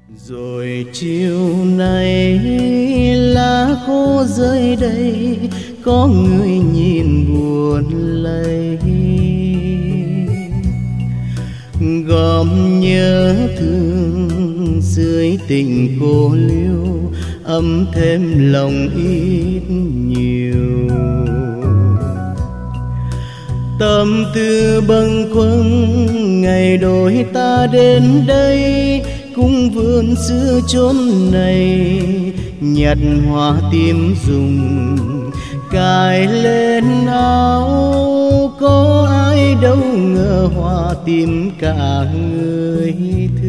Rồi chiều nay lá khô rơi đây, có người nhìn buồn lây, gom nhớ thương dưới tình cô liêu, ấm thêm lòng ít nhiều. Tâm tư bâng khuâng ngày đôi ta đến đây, cung vườn xưa chốn này, nhặt hoa tím dùng cài lên áo. Có ai đâu ngờ hoa tím cả người thương.